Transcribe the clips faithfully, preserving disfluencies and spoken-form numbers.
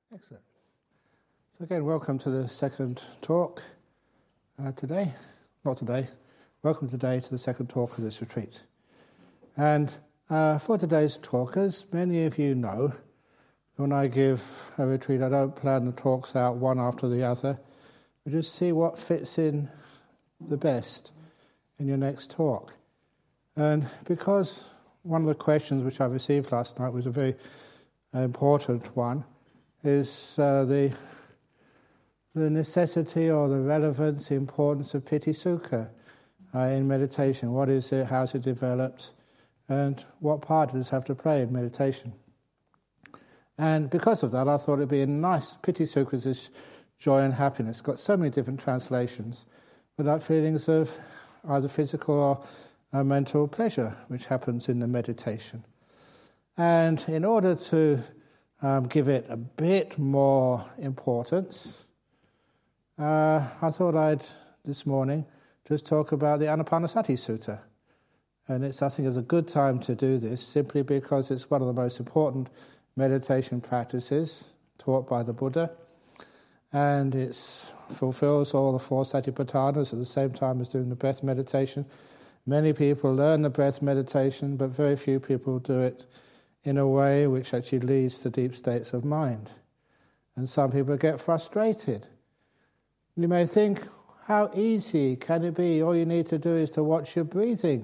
Excellent. So again, welcome to the second talk uh, today. Not today. Welcome today to the second talk of this retreat. And uh, for today's talk, as many of you know, when I give a retreat, I don't plan the talks out one after the other. We just see what fits in the best in your next talk. And because one of the questions which I received last night was a very important one, is uh, the the necessity or the relevance, the importance of Piti Sukha uh, in meditation. What is it? How's it developed? And what part does it have to play in meditation? And because of that, I thought it'd be a nice. Piti Sukha is this joy and happiness. It's got so many different translations, but like feelings of either physical or uh, mental pleasure, which happens in the meditation. And in order to Um, give it a bit more importance, uh, I thought I'd, this morning, just talk about the Anapanasati Sutta. And it's, I think, it's a good time to do this, simply because it's one of the most important meditation practices taught by the Buddha. And it fulfills all the four satipatthanas at the same time as doing the breath meditation. Many people learn the breath meditation, but very few people do it in a way which actually leads to deep states of mind. And some people get frustrated. You may think, how easy can it be? All you need to do is to watch your breathing.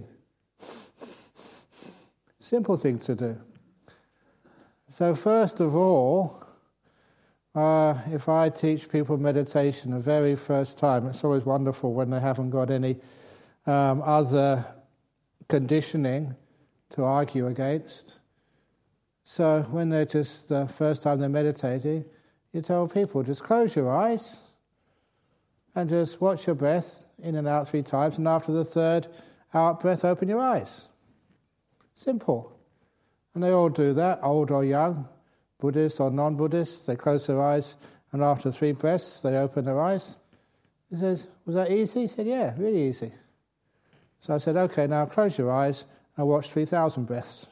Simple thing to do. So first of all, uh, if I teach people meditation the very first time, it's always wonderful when they haven't got any um, other conditioning to argue against. So when they're just the first time they're meditating, you tell people, just close your eyes and just watch your breath in and out three times, and after the third out breath, open your eyes. Simple. And they all do that, old or young, Buddhists or non-Buddhists. They close their eyes, and after three breaths, they open their eyes. He says, was that easy? He said, yeah, really easy. So I said, okay, now close your eyes and watch three thousand breaths.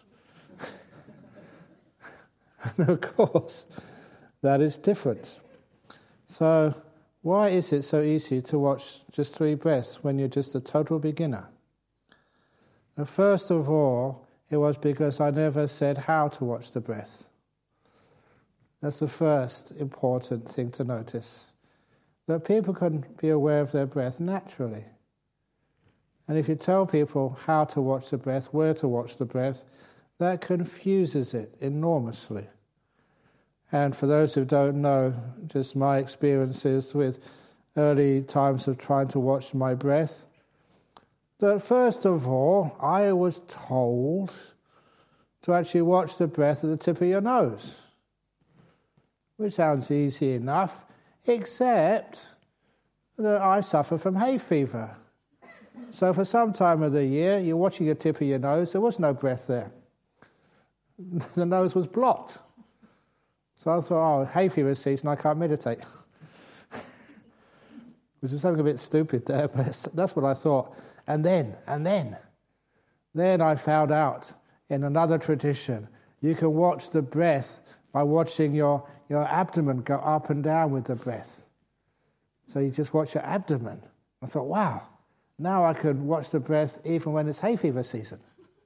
And of course, that is different. So why is it so easy to watch just three breaths when you're just a total beginner? Now, first of all, it was because I never said how to watch the breath. That's the first important thing to notice. That people can be aware of their breath naturally. And if you tell people how to watch the breath, where to watch the breath, that confuses it enormously. And for those who don't know, just my experiences with early times of trying to watch my breath, that first of all, I was told to actually watch the breath at the tip of your nose, which sounds easy enough, except that I suffer from hay fever. So for some time of the year, you're watching the tip of your nose, there was no breath there. The nose was blocked. So I thought, oh, hay fever season, I can't meditate. Which is something a bit stupid there, but that's what I thought. And then, and then, then I found out in another tradition, you can watch the breath by watching your, your abdomen go up and down with the breath. So you just watch your abdomen. I thought, wow, now I can watch the breath even when it's hay fever season.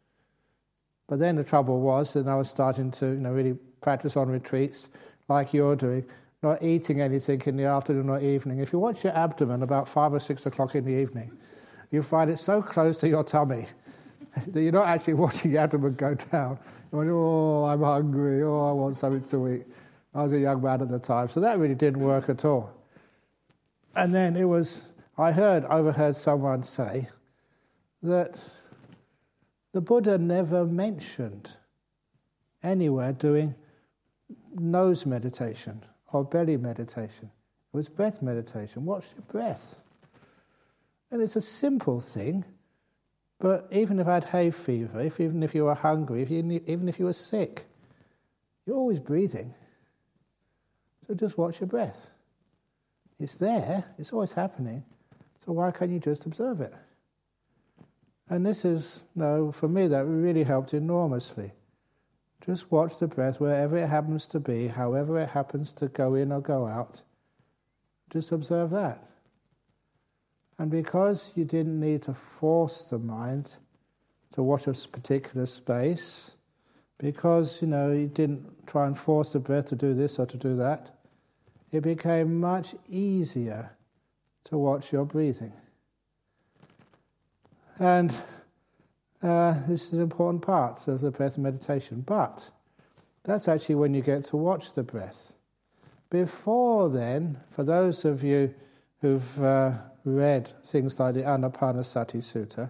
But then the trouble was that I was starting to, you know, really practice on retreats like you're doing, not eating anything in the afternoon or evening. If you watch your abdomen about five or six o'clock in the evening, you find it so close to your tummy that you're not actually watching your abdomen go down. You're going, oh, I'm hungry, oh, I want something to eat. I was a young man at the time, so that really didn't work at all. And then it was, I heard, overheard someone say that the Buddha never mentioned anywhere doing nose meditation or belly meditation. It was breath meditation. Watch your breath. And it's a simple thing, but even if I had hay fever, if, even if you were hungry, if you, even if you were sick, you're always breathing. So just watch your breath. It's there, it's always happening, so why can't you just observe it? And this is, no, for me, that really helped enormously. Just watch the breath wherever it happens to be, however it happens to go in or go out. Just observe that. And because you didn't need to force the mind to watch a particular space, because, you know, you didn't try and force the breath to do this or to do that, it became much easier to watch your breathing. And uh, this is an important part of the breath meditation. But that's actually when you get to watch the breath. Before then, for those of you who've uh, read things like the Anapanasati Sutta,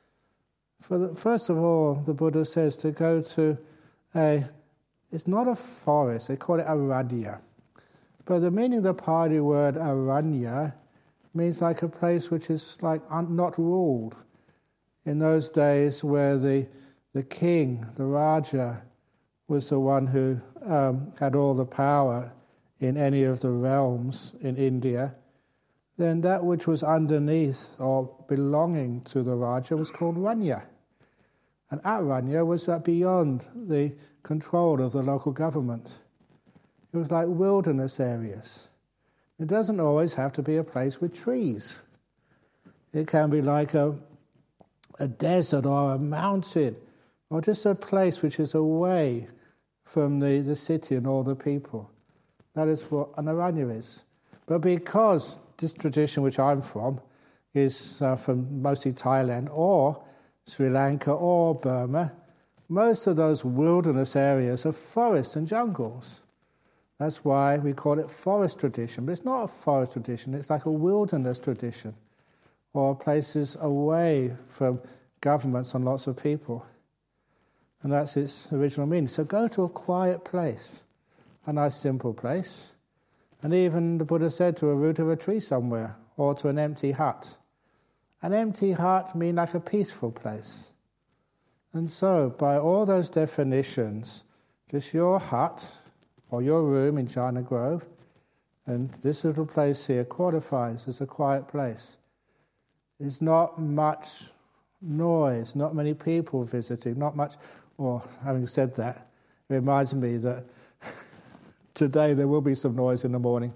for the, first of all, the Buddha says to go to a, it's not a forest, they call it aranya. But the meaning of the Pali word aranya means like a place which is like un, not ruled. In those days where the the king, the Raja, was the one who um, had all the power in any of the realms in India, then that which was underneath or belonging to the Raja was called Ranya. And Aranya was that beyond the control of the local government. It was like wilderness areas. It doesn't always have to be a place with trees. It can be like a, a desert or a mountain, or just a place which is away from the, the city and all the people. That is what an aranya is. But because this tradition which I'm from is uh, from mostly Thailand or Sri Lanka or Burma, most of those wilderness areas are forests and jungles. That's why we call it forest tradition. But it's not a forest tradition, it's like a wilderness tradition, or places away from governments and lots of people. And that's its original meaning. So go to a quiet place, a nice simple place. And even the Buddha said to a root of a tree somewhere, or to an empty hut. An empty hut means like a peaceful place. And so, by all those definitions, just your hut, or your room in China Grove, and this little place here qualifies as a quiet place. There's not much noise, not many people visiting, not much, or having said that, it reminds me that today there will be some noise in the morning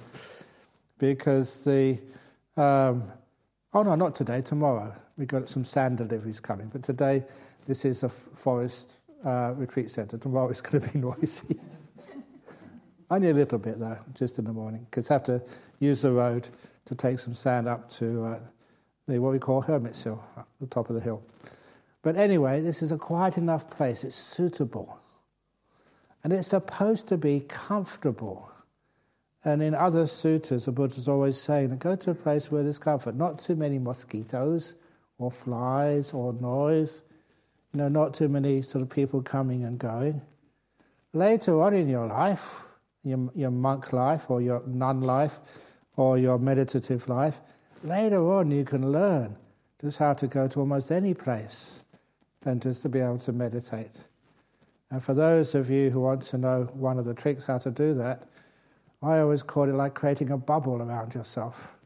because the, um, oh no, not today, tomorrow. We've got some sand deliveries coming, but today this is a forest uh, retreat centre. Tomorrow it's going to be noisy. Only a little bit though, just in the morning, because I have to use the road to take some sand up to uh, the what we call Hermit's Hill, up the top of the hill. But anyway, this is a quiet enough place, it's suitable. And it's supposed to be comfortable. And in other suttas, the Buddha's always saying, go to a place where there's comfort, not too many mosquitoes or flies or noise, you know, not too many sort of people coming and going. Later on in your life, Your, your monk life or your nun life or your meditative life, later on you can learn just how to go to almost any place and just to be able to meditate. And for those of you who want to know one of the tricks how to do that, I always call it like creating a bubble around yourself.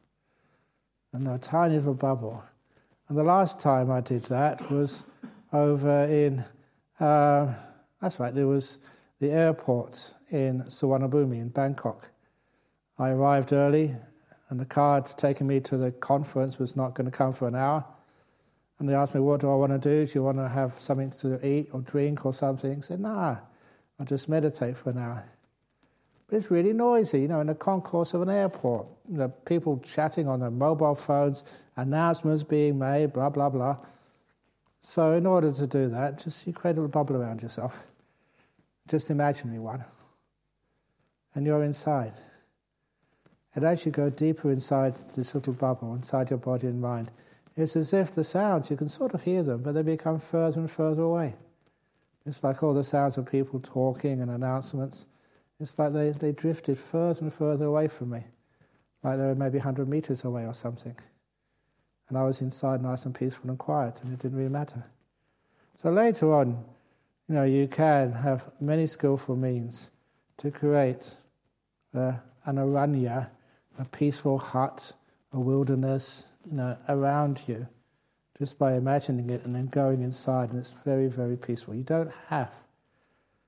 And a tiny little bubble. And the last time I did that was over in, uh, that's right, there was the airport in Suvarnabhumi in Bangkok. I arrived early and the car taking me to the conference was not going to come for an hour. And they asked me, what do I want to do? Do you want to have something to eat or drink or something? I said, nah, I'll just meditate for an hour. But it's really noisy, you know, in the concourse of an airport. You know, people chatting on their mobile phones, announcements being made, blah, blah, blah. So in order to do that, just you create a little bubble around yourself. Just imaginary one. And you're inside. And as you go deeper inside this little bubble, inside your body and mind, it's as if the sounds, you can sort of hear them, but they become further and further away. It's like all the sounds of people talking and announcements. It's like they, they drifted further and further away from me. Like they were maybe one hundred meters away or something. And I was inside nice and peaceful and quiet, and it didn't really matter. So later on, you know, you can have many skillful means to create uh, an aranya, a peaceful hut, a wilderness, you know, around you, just by imagining it and then going inside, and it's very, very peaceful. You don't have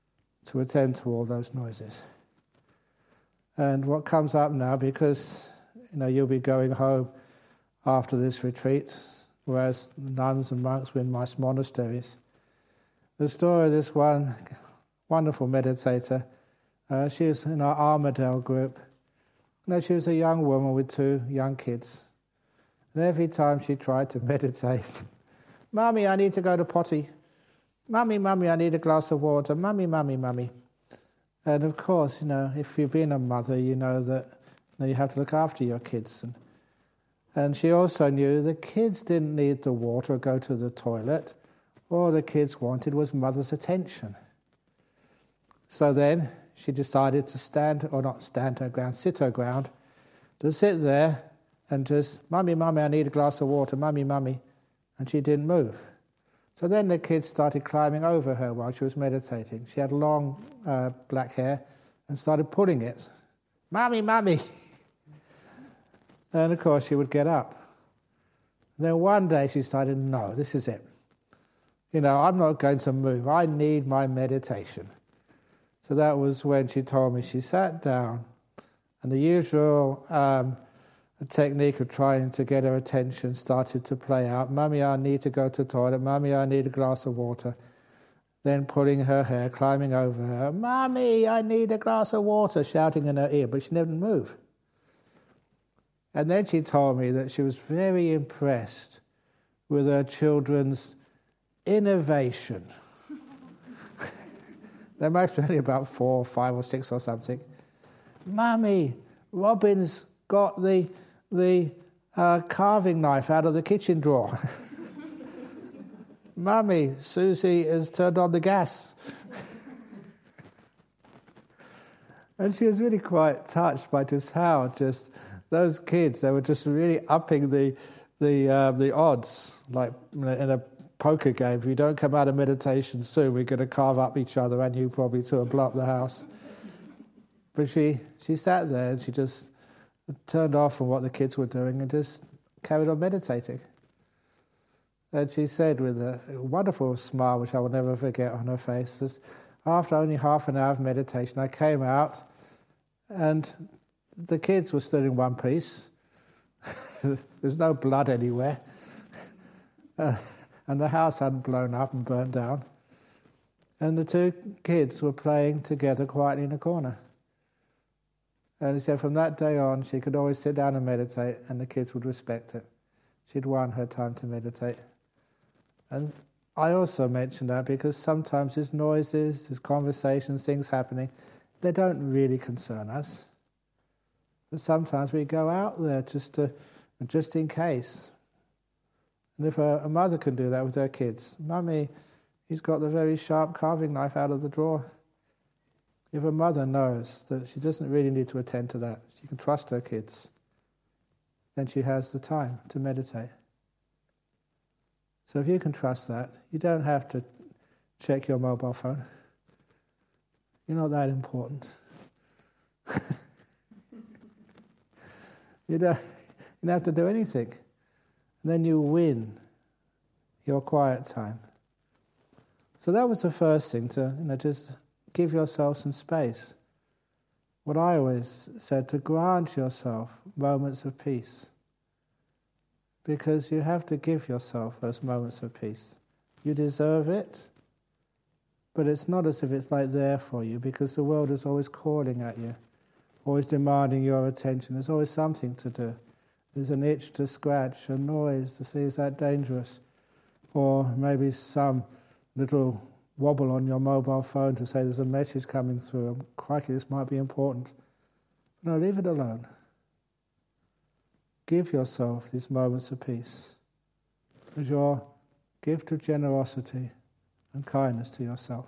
to attend to all those noises. And what comes up now, because you know you'll be going home after this retreat, whereas nuns and monks were in nice monasteries. The story of this one wonderful meditator, uh, she was in our Armadale group. You know, she was a young woman with two young kids. And every time she tried to meditate, "Mummy, I need to go to potty. Mummy, Mummy, I need a glass of water. Mummy, Mummy, Mummy." And of course, you know, if you've been a mother, you know that you know, you have to look after your kids. And, and she also knew the kids didn't need the water or go to the toilet. All the kids wanted was mother's attention. So then she decided to stand, or not stand her ground, sit her ground, to sit there and just, "Mummy, Mummy, I need a glass of water. Mummy, Mummy." And she didn't move. So then the kids started climbing over her while she was meditating. She had long uh, black hair and started pulling it. "Mummy, Mummy." And of course she would get up. And then one day she decided, no, this is it. You know, I'm not going to move. I need my meditation. So that was when she told me she sat down, and the usual um, technique of trying to get her attention started to play out. "Mummy, I need to go to the toilet. Mummy, I need a glass of water." Then pulling her hair, climbing over her. "Mummy, I need a glass of water," shouting in her ear, but she didn't move. And then she told me that she was very impressed with her children's innovation. They must be only about four, five or six or something. "Mummy, Robin's got the the uh, carving knife out of the kitchen drawer." "Mummy, Susie has turned on the gas." And she was really quite touched by just how just those kids, they were just really upping the the uh, the odds, like in a poker game. If you don't come out of meditation soon, we're going to carve up each other and you probably too and blow up the house. But she, she sat there and she just turned off from what the kids were doing and just carried on meditating. And she said with a wonderful smile, which I will never forget on her face, that after only half an hour of meditation, I came out and the kids were still in one piece. There's no blood anywhere. Uh, and the house hadn't blown up and burnt down. And the two kids were playing together quietly in a corner. And he said from that day on, she could always sit down and meditate, and the kids would respect it. She'd won her time to meditate. And I also mention that because sometimes there's noises, there's conversations, things happening. They don't really concern us. But sometimes we go out there just to, just in case. And if a, a mother can do that with her kids, "Mummy, he's got the very sharp carving knife out of the drawer." If a mother knows that she doesn't really need to attend to that, she can trust her kids, then she has the time to meditate. So if you can trust that, you don't have to check your mobile phone. You're not that important. you, don't, you don't have to do anything. And then you win your quiet time. So that was the first thing, to you know, just give yourself some space. What I always said, to grant yourself moments of peace. Because you have to give yourself those moments of peace. You deserve it, but it's not as if it's like there for you, because the world is always calling at you, always demanding your attention. There's always something to do. There's an itch to scratch, a noise to see, is that dangerous? Or maybe some little wobble on your mobile phone to say there's a message coming through. Crikey, this might be important. No, leave it alone. Give yourself these moments of peace as your gift of generosity and kindness to yourself.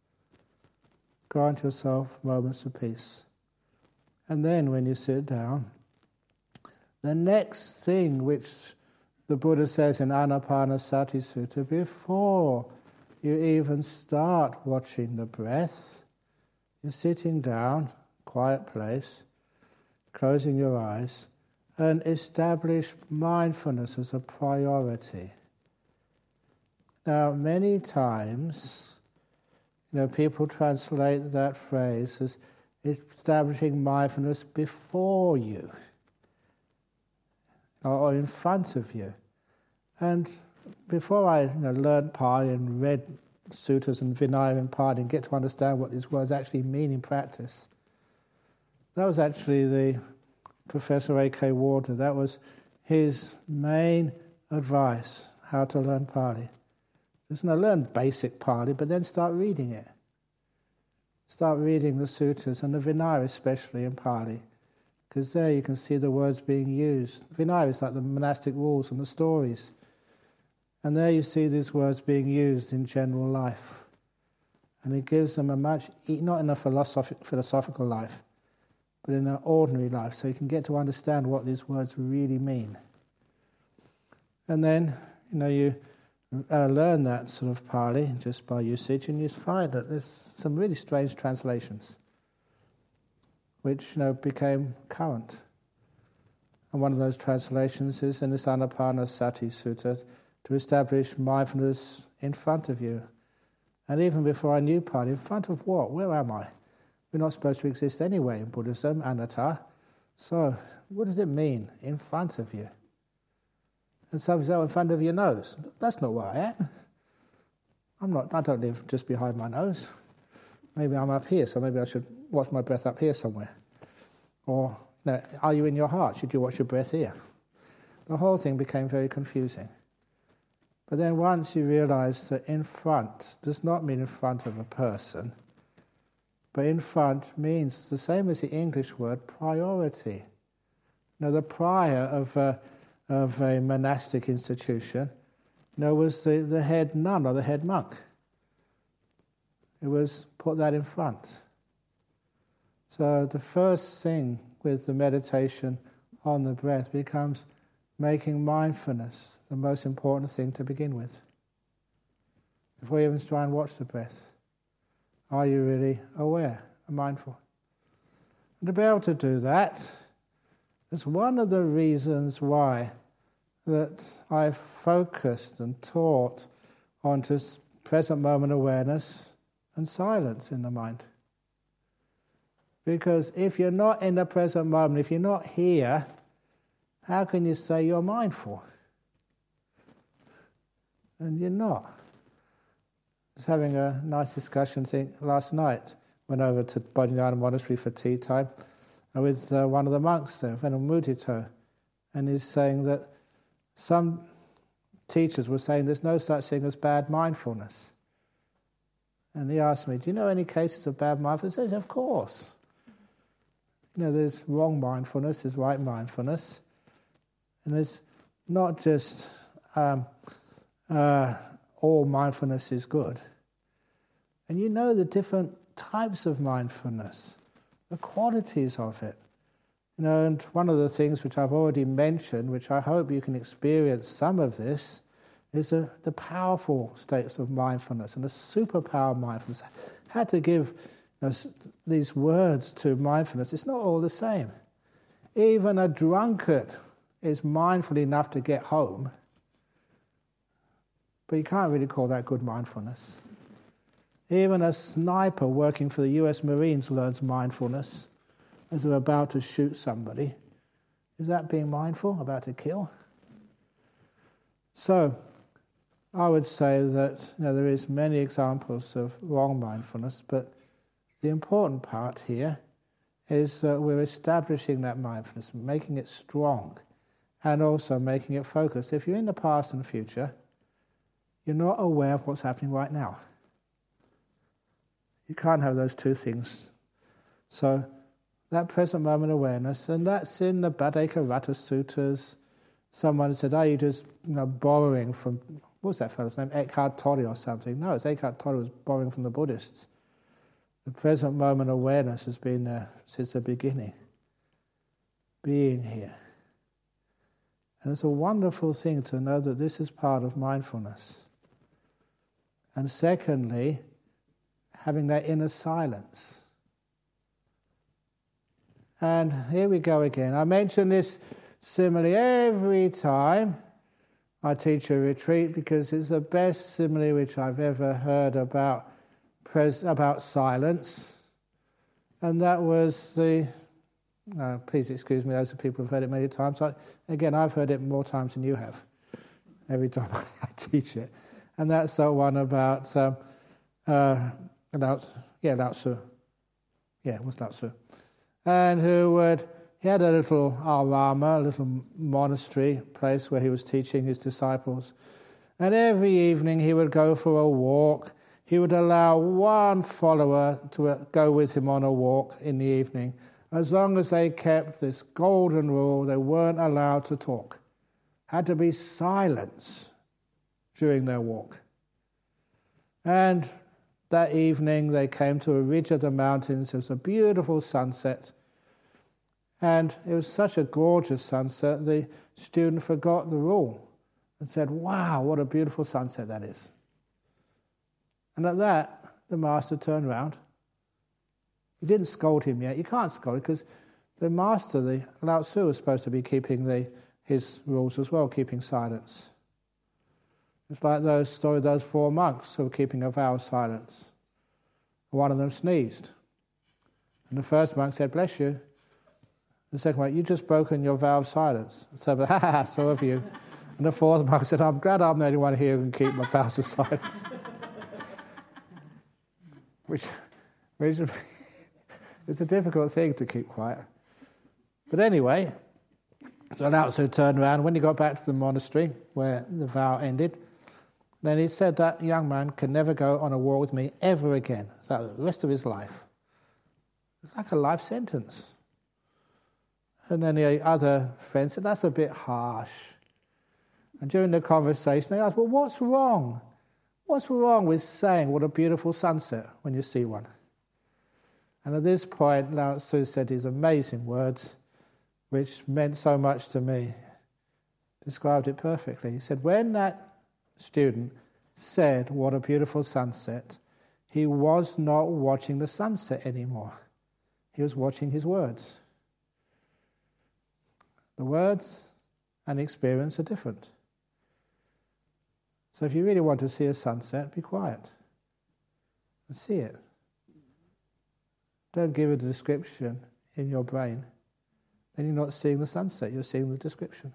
Grant yourself moments of peace. And then when you sit down, the next thing which the Buddha says in Anapanasati Sutta, before you even start watching the breath, you're sitting down, quiet place, closing your eyes, and establish mindfulness as a priority. Now, many times You know, people translate that phrase as establishing mindfulness before you, or in front of you. And before I you know, learned Pali and read sutras and Vinaya in Pali and get to understand what these words actually mean in practice, that was actually the Professor A K Warder. That was his main advice, how to learn Pali. Just not learn basic Pali, but then start reading it. Start reading the sutras, and the Vinaya especially in Pali, because there you can see the words being used. Vinaya is like the monastic rules and the stories. And there you see these words being used in general life. And it gives them a much, not in a philosophic, philosophical life, but in an ordinary life, so you can get to understand what these words really mean. And then, you know, you uh, learn that sort of Pali just by usage, and you find that there's some really strange translations, which, you know, became current. And one of those translations is in this Anapanasati Sutta, to establish mindfulness in front of you. And even before I knew Pali, in front of what? Where am I? We're not supposed to exist anyway in Buddhism, anatta. So, what does it mean, in front of you? And some say, oh, in front of your nose. That's not where I am. I'm not, I don't live just behind my nose. Maybe I'm up here, so maybe I should watch my breath up here somewhere. Or, no, are you in your heart? Should you watch your breath here? The whole thing became very confusing. But then once you realize that in front does not mean in front of a person, but in front means the same as the English word priority. Now, the prior of a, of a monastic institution, you know, was the, the head nun or the head monk. It was put that in front. So the first thing with the meditation on the breath becomes making mindfulness the most important thing to begin with. Before you even try and watch the breath, are you really aware and mindful? And to be able to do that is one of the reasons why that I've focused and taught on just present moment awareness and silence in the mind. Because if you're not in the present moment, if you're not here, how can you say you're mindful? And you're not. I was having a nice discussion thing last night. Went over to Bodhinyana Monastery for tea time with uh, one of the monks there, Venerable Mudito, and he's saying that some teachers were saying there's no such thing as bad mindfulness. And he asked me, do you know any cases of bad mindfulness? I said, of course. You know, there's wrong mindfulness, there's right mindfulness. And there's not just um, uh, all mindfulness is good. And you know the different types of mindfulness, the qualities of it. You know, and one of the things which I've already mentioned, which I hope you can experience some of this, is the, the powerful states of mindfulness and the superpower mindfulness. I had to give you know, these words to mindfulness. It's not all the same. Even a drunkard is mindful enough to get home, but you can't really call that good mindfulness. Even a sniper working for the U S Marines learns mindfulness as they're about to shoot somebody. Is that being mindful, about to kill? So, I would say that you know, there is many examples of wrong mindfulness, but the important part here is that we're establishing that mindfulness, making it strong, and also making it focused. If you're in the past and future, you're not aware of what's happening right now. You can't have those two things. So that present moment awareness, and that's in the Bhaddekaratta Suttas. Someone said, are you just you know, borrowing from, what's that fellow's name, Eckhart Tolle or something? No, it's Eckhart Tolle was borrowing from the Buddhists. The present moment awareness has been there since the beginning. Being here. And it's a wonderful thing to know that this is part of mindfulness. And secondly, having that inner silence. And here we go again. I mention this simile every time I teach a retreat because it's the best simile which I've ever heard about pres- about silence, and that was the. Uh, please excuse me, those are people who've heard it many times. I, again, I've heard it more times than you have. Every time I teach it, and that's the one about um, uh, Lao, yeah, Lao Tzu. Yeah, it was Lao Tzu, and who would. He had a little arama, a little monastery place where he was teaching his disciples. And every evening he would go for a walk. He would allow one follower to go with him on a walk in the evening. As long as they kept this golden rule, they weren't allowed to talk. Had to be silence during their walk. And that evening they came to a ridge of the mountains. It was a beautiful sunset. And it was such a gorgeous sunset, the student forgot the rule and said, wow, what a beautiful sunset that is. And at that, the master turned around. He didn't scold him yet. You can't scold because the master, the Lao Tzu, was supposed to be keeping the, his rules as well, keeping silence. It's like those story, those four monks who were keeping a vow of silence. One of them sneezed. And the first monk said, bless you. The second one, you just broken your vow of silence. So, ha ha, so have you. And the fourth monk said, I'm glad I'm the only one here who can keep my vows of silence. which, which is a difficult thing to keep quiet. But anyway, so Lao Tzu turned around. When he got back to the monastery where the vow ended, then he said that young man can never go on a walk with me ever again. That the rest of his life. It's like a life sentence. And then the other friend said, that's a bit harsh. And during the conversation, they asked, well, what's wrong? What's wrong with saying what a beautiful sunset when you see one? And at this point, Lao Tzu said these amazing words, which meant so much to me. Described it perfectly. He said, when that student said, what a beautiful sunset, he was not watching the sunset anymore. He was watching his words. The words and experience are different. So if you really want to see a sunset, be quiet and see it. Don't give it a description in your brain. Then you're not seeing the sunset, you're seeing the description.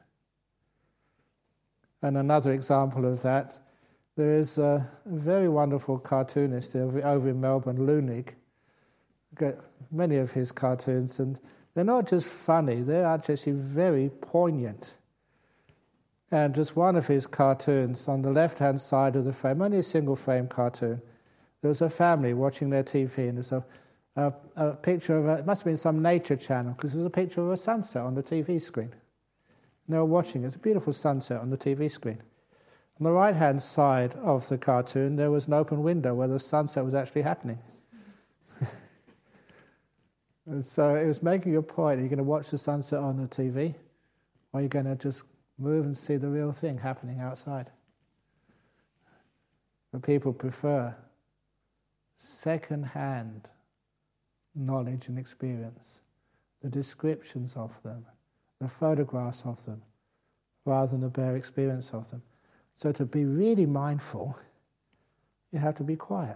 And another example of that, there is a very wonderful cartoonist over in Melbourne, Lunig. Got many of his cartoons, and they're not just funny, they're actually very poignant. And just one of his cartoons, on the left-hand side of the frame, only a single-frame cartoon, there was a family watching their T V, and there's a, a, a picture of, a, it must have been some nature channel, because there's a picture of a sunset on the T V screen. And they were watching it. It's a beautiful sunset on the T V screen. On the right-hand side of the cartoon, there was an open window where the sunset was actually happening. And so it was making a point, are you going to watch the sunset on the T V, or are you going to just move and see the real thing happening outside? But people prefer second-hand knowledge and experience, the descriptions of them, the photographs of them, rather than the bare experience of them. So to be really mindful, you have to be quiet.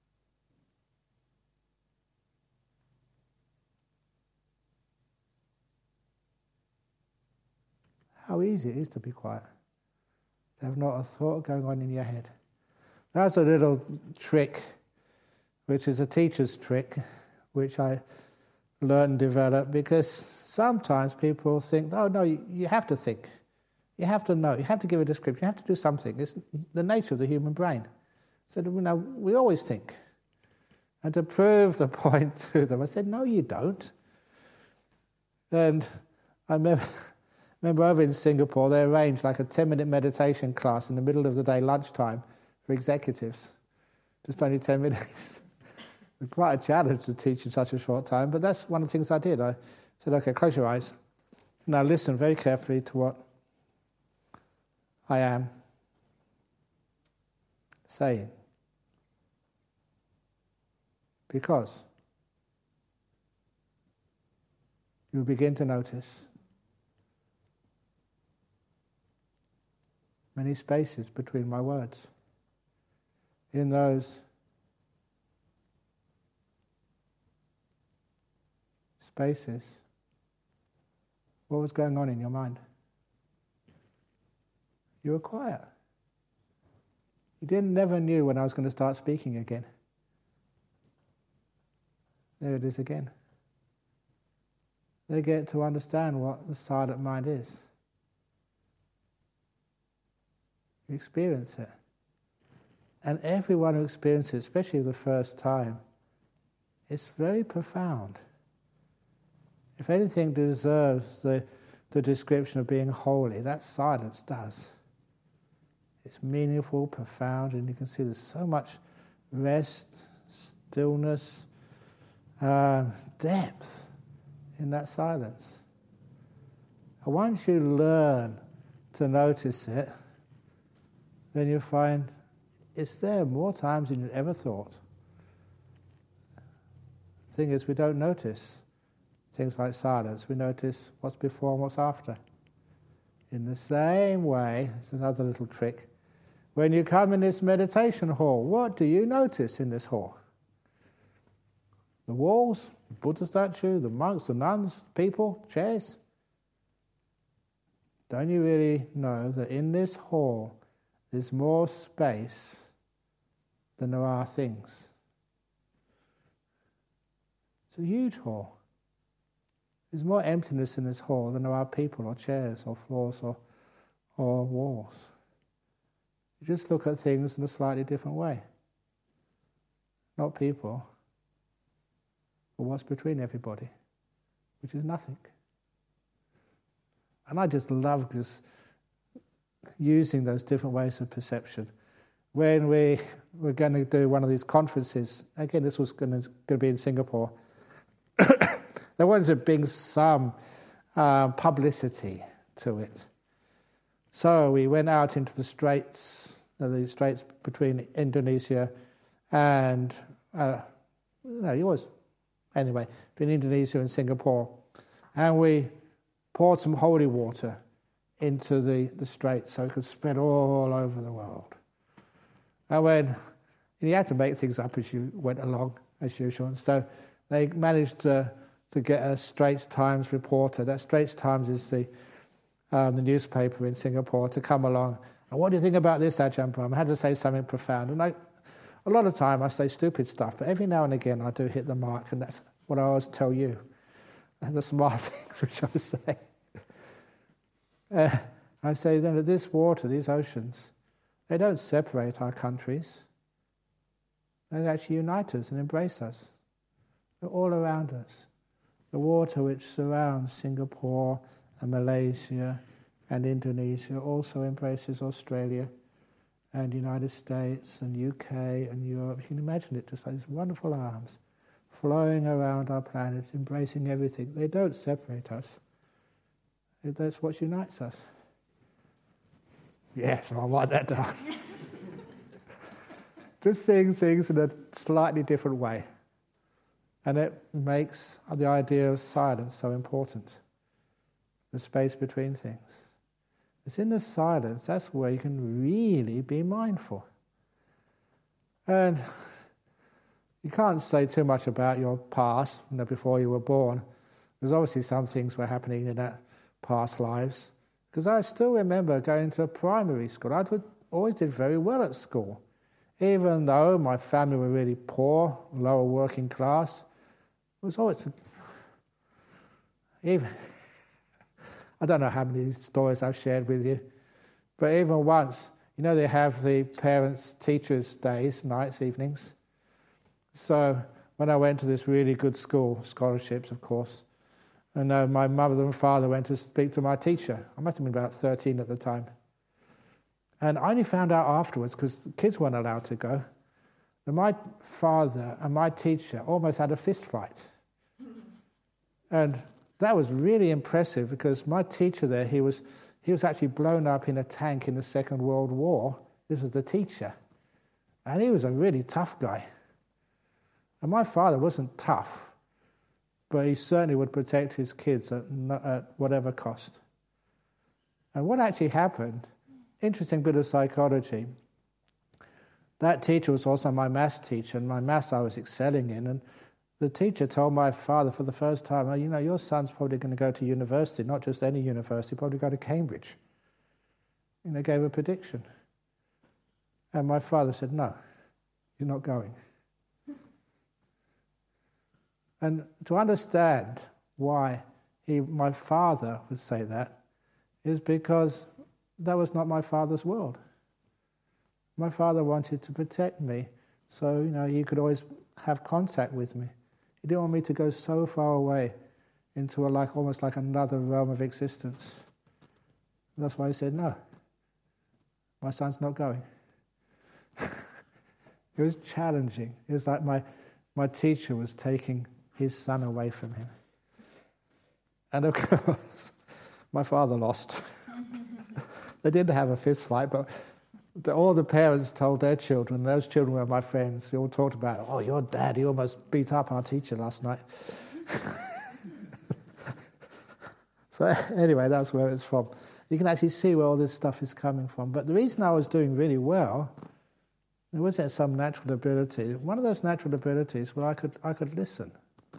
How easy it is to be quiet. To have not a thought going on in your head. That's a little trick, which is a teacher's trick, which I learned and developed, because sometimes people think, oh no, you, you have to think. You have to know. You have to give a description. You have to do something. It's the nature of the human brain. So you know, we always think. And to prove the point to them, I said, no, you don't. And I remember... Remember over in Singapore, they arranged like a ten-minute meditation class in the middle of the day, lunchtime, for executives. Just only ten minutes. It's quite a challenge to teach in such a short time, but that's one of the things I did. I said, okay, close your eyes. Now listen very carefully to what I am saying. Because you'll begin to notice many spaces between my words. In those spaces, what was going on in your mind? You were quiet. You didn't never knew when I was going to start speaking again. There it is again. They get to understand what the silent mind is. You experience it. And everyone who experiences it, especially the first time, it's very profound. If anything deserves the, the description of being holy, that silence does. It's meaningful, profound, and you can see there's so much rest, stillness, uh, depth in that silence. And once you learn to notice it, then you find it's there more times than you ever thought. The thing is, we don't notice things like silence. We notice what's before and what's after. In the same way, it's another little trick. When you come in this meditation hall, what do you notice in this hall? The walls, the Buddha statue, the monks, the nuns, people, chairs. Don't you really know that in this hall there's more space than there are things? It's a huge hall. There's more emptiness in this hall than there are people or chairs or floors or, or walls. You just look at things in a slightly different way. Not people, but what's between everybody, which is nothing. And I just love this, using those different ways of perception. When we were going to do one of these conferences, again, this was going to, going to be in Singapore, they wanted to bring some uh, publicity to it. So we went out into the straits, uh, the straits between Indonesia and, uh, no, it was, anyway, between Indonesia and Singapore. And we poured some holy water into the, the straits so it could spread all over the world. And when, and you had to make things up as you went along, as usual. And so they managed to, to get a Straits Times reporter. That Straits Times is the um, the newspaper in Singapore, to come along. And what do you think about this, Ajahn Brahm? I had to say something profound. And I, a lot of time I say stupid stuff, but every now and again I do hit the mark, and that's what I always tell you. And the smart things which I say. Uh, I say then that this water, these oceans, they don't separate our countries. They actually unite us and embrace us. They're all around us. The water which surrounds Singapore and Malaysia and Indonesia also embraces Australia and United States and U K and Europe. You can imagine it, just like these wonderful arms flowing around our planet, embracing everything. They don't separate us. That's what unites us. Yes, I'll write that down. Just seeing things in a slightly different way. And it makes the idea of silence so important. The space between things. It's in the silence, that's where you can really be mindful. And you can't say too much about your past, you know, before you were born. There's obviously some things were happening in that past lives. Because I still remember going to primary school. I would, always did very well at school. Even though my family were really poor, lower working class, it was always... Even, I don't know how many stories I've shared with you, but even once, you know, they have the parents' teachers' days, nights, evenings. So when I went to this really good school, scholarships, of course, and uh, my mother and father went to speak to my teacher. I must have been about thirteen at the time. And I only found out afterwards, because the kids weren't allowed to go, that my father and my teacher almost had a fist fight. And that was really impressive, because my teacher there, he was he was actually blown up in a tank in the Second World War. This was the teacher. And he was a really tough guy. And my father wasn't tough, but he certainly would protect his kids at, at whatever cost. And what actually happened, interesting bit of psychology, that teacher was also my maths teacher, and my maths I was excelling in, and the teacher told my father for the first time, oh, you know, your son's probably going to go to university, not just any university, probably go to Cambridge. And they gave a prediction. And my father said, no, you're not going. And to understand why he, my father would say that is because that was not my father's world. My father wanted to protect me so, you know, he could always have contact with me. He didn't want me to go so far away into a, like almost like another realm of existence. That's why he said, no, my son's not going. It was challenging. It was like my, my teacher was taking his son away from him. And of course, my father lost. They didn't have a fist fight, but the, all the parents told their children, those children were my friends, they all talked about, oh, your dad, he almost beat up our teacher last night. So anyway, that's where it's from. You can actually see where all this stuff is coming from. But the reason I was doing really well, it wasn't some natural ability. One of those natural abilities, well, I could I could listen.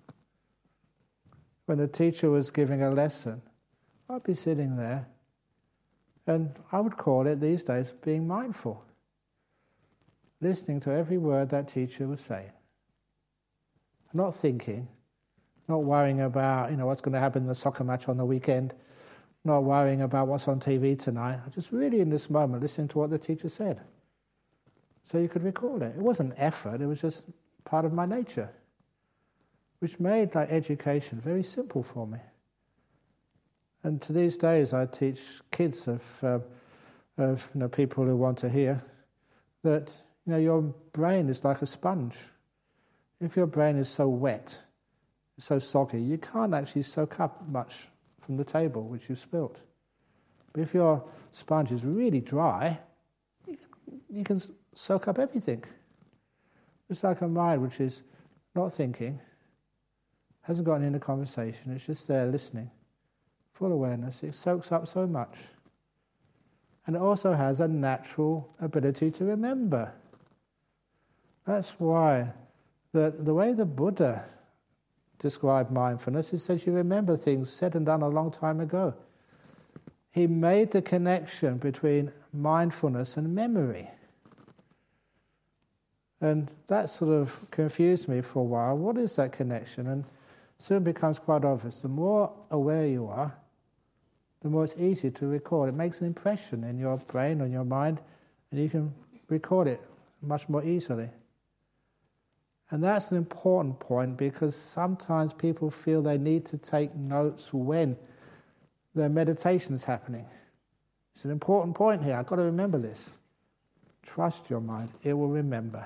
When the teacher was giving a lesson, I'd be sitting there, and I would call it these days being mindful, listening to every word that teacher was saying, not thinking, not worrying about, you know, what's going to happen in the soccer match on the weekend, not worrying about what's on T V tonight. Just really in this moment, listening to what the teacher said. So you could recall it. It wasn't effort, it was just part of my nature, which made like education very simple for me. And to these days, I teach kids of, uh, of you know, people who want to hear that, you know, your brain is like a sponge. If your brain is so wet, so soggy, you can't actually soak up much from the table which you've spilt. But if your sponge is really dry, you can, you can soak up everything. It's like a mind which is not thinking, hasn't gotten into conversation, it's just there listening, full awareness. It soaks up so much. And it also has a natural ability to remember. That's why the, the way the Buddha described mindfulness, it says you remember things said and done a long time ago. He made the connection between mindfulness and memory. And that sort of confused me for a while. What is that connection? And soon becomes quite obvious. The more aware you are, the more it's easy to record. It makes an impression in your brain, on your mind, and you can record it much more easily. And that's an important point because sometimes people feel they need to take notes when their meditation is happening. It's an important point here. I've got to remember this. Trust your mind. It will remember.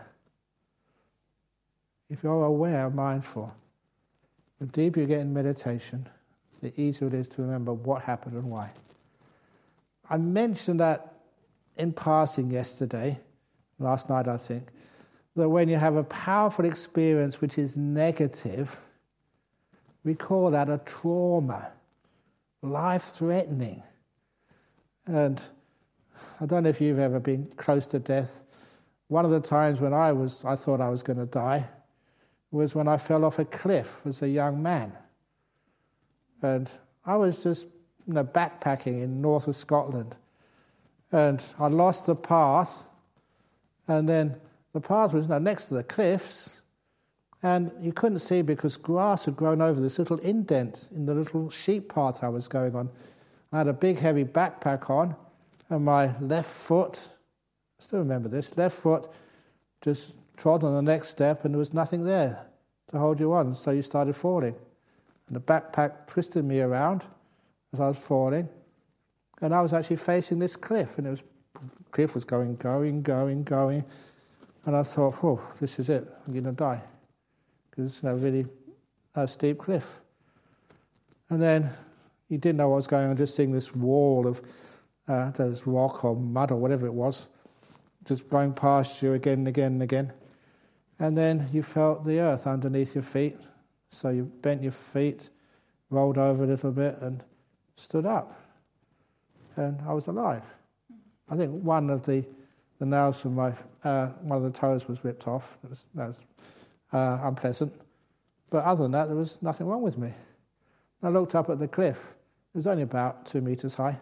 If you're aware, mindful, the deeper you get in meditation, the easier it is to remember what happened and why. I mentioned that in passing yesterday, last night I think, that when you have a powerful experience which is negative, we call that a trauma, life-threatening. And I don't know if you've ever been close to death. One of the times when I was, I thought I was going to die, was when I fell off a cliff as a young man. And I was just, you know, backpacking in north of Scotland. And I lost the path, and then the path was, you know, next to the cliffs, and you couldn't see because grass had grown over this little indent in the little sheep path I was going on. I had a big heavy backpack on, and my left foot, I still remember this, left foot just trod on the next step and there was nothing there to hold you on, so you started falling. And the backpack twisted me around as I was falling, and I was actually facing this cliff, and it was, the cliff was going, going, going, going, and I thought, oh, this is it, I'm going to die, because it's a really a steep cliff. And then you didn't know what was going on, just seeing this wall of uh, those rock or mud or whatever it was, just going past you again and again and again. And then you felt the earth underneath your feet, so you bent your feet, rolled over a little bit and stood up. And I was alive. I think one of the, the nails from my, uh, one of the toes was ripped off. It was, that was uh, unpleasant. But other than that, there was nothing wrong with me. I looked up at the cliff. It was only about two meters high.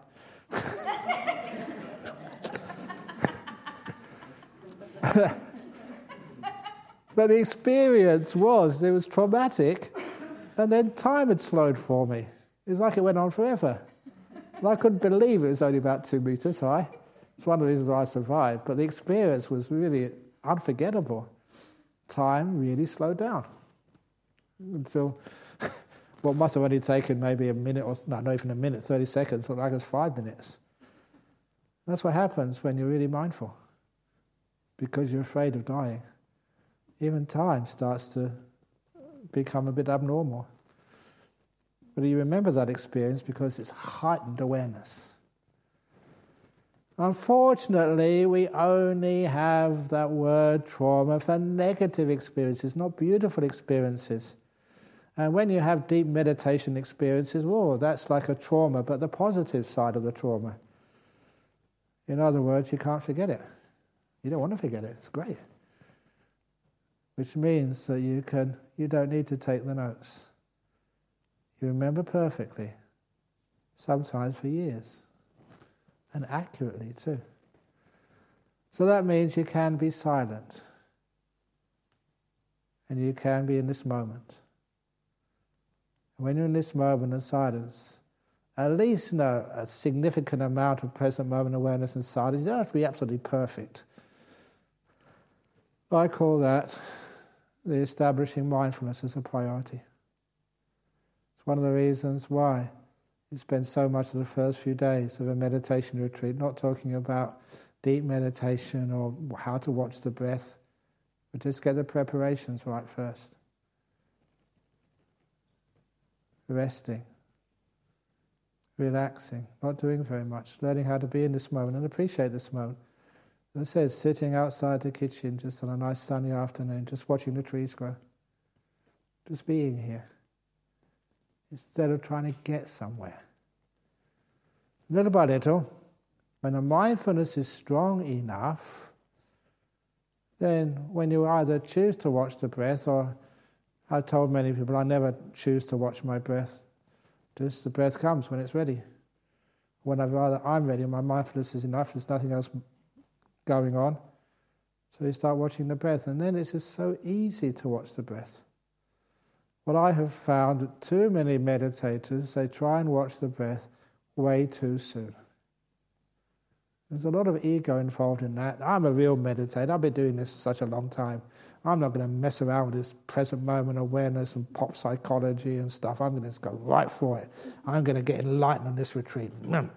But the experience was, it was traumatic, and then time had slowed for me. It was like it went on forever. And I couldn't believe it was only about two meters high. It's one of the reasons why I survived. But the experience was really unforgettable. Time really slowed down. Until what must have only taken maybe a minute, or no, not even a minute, thirty seconds, or like it was five minutes. That's what happens when you're really mindful. Because you're afraid of dying. Even time starts to become a bit abnormal. But you remember that experience because it's heightened awareness. Unfortunately, we only have that word trauma for negative experiences, not beautiful experiences. And when you have deep meditation experiences, whoa, that's like a trauma, but the positive side of the trauma. In other words, you can't forget it. You don't want to forget it. It's great. Which means that you can, you don't need to take the notes. You remember perfectly, sometimes for years, and accurately too. So that means you can be silent, and you can be in this moment. And when you're in this moment of silence, at least know a significant amount of present moment awareness and silence. You don't have to be absolutely perfect. I call that the establishing mindfulness as a priority. It's one of the reasons why you spend so much of the first few days of a meditation retreat not talking about deep meditation or how to watch the breath, but just get the preparations right first. Resting, relaxing, not doing very much, learning how to be in this moment and appreciate this moment. As I said, sitting outside the kitchen just on a nice sunny afternoon, just watching the trees grow. Just being here. Instead of trying to get somewhere. Little by little, when the mindfulness is strong enough, then when you either choose to watch the breath, or I've told many people I never choose to watch my breath, just the breath comes when it's ready. Whenever either I'm ready, my mindfulness is enough, there's nothing else going on. So you start watching the breath, and then it's just so easy to watch the breath. What I have found that too many meditators, they try and watch the breath way too soon. There's a lot of ego involved in that. I'm a real meditator. I've been doing this such a long time. I'm not going to mess around with this present moment awareness and pop psychology and stuff. I'm going to just go right for it. I'm going to get enlightened on this retreat.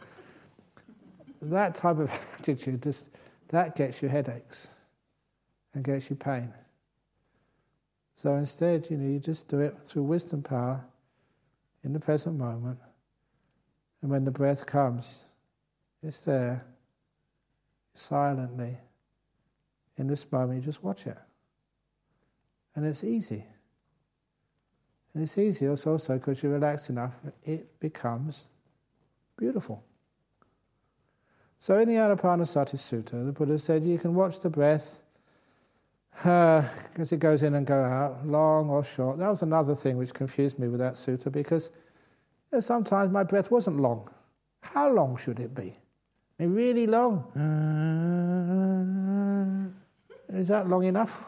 That type of attitude, just that gets you headaches and gets you pain. So instead, you know, you just do it through wisdom power in the present moment. And when the breath comes, it's there, silently. In this moment, you just watch it. And it's easy. And it's easy also because you're relaxed enough, it becomes beautiful. So in the Anapanasati Sutta, the Buddha said you can watch the breath uh, as it goes in and go out, long or short. That was another thing which confused me with that sutta, because you know, sometimes my breath wasn't long. How long should it be? I mean, really long? Uh, is that long enough?